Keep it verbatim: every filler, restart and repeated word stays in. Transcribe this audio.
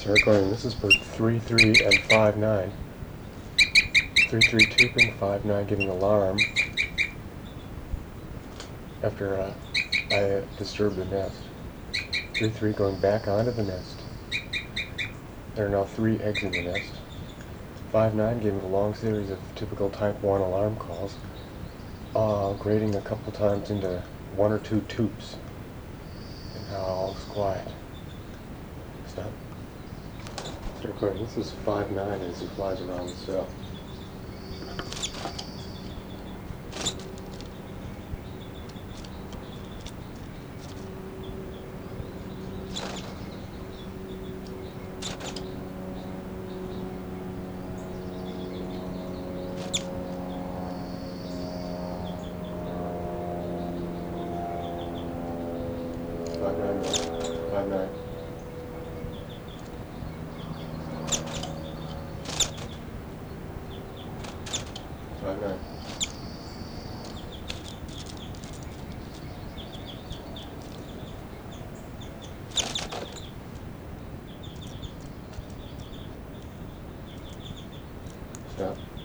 Start recording. This is for three three and five nine. three three tubing, five nine giving alarm after uh, I disturbed the nest. three three going back onto the nest. There are now three eggs in the nest. five nine giving a long series of typical type one alarm calls, uh, grading a couple times into one or two toops. And now all's quiet. Stop. Start recording. This is five nine as he flies around the cell. Five nine, five nine. Five nine. Stop.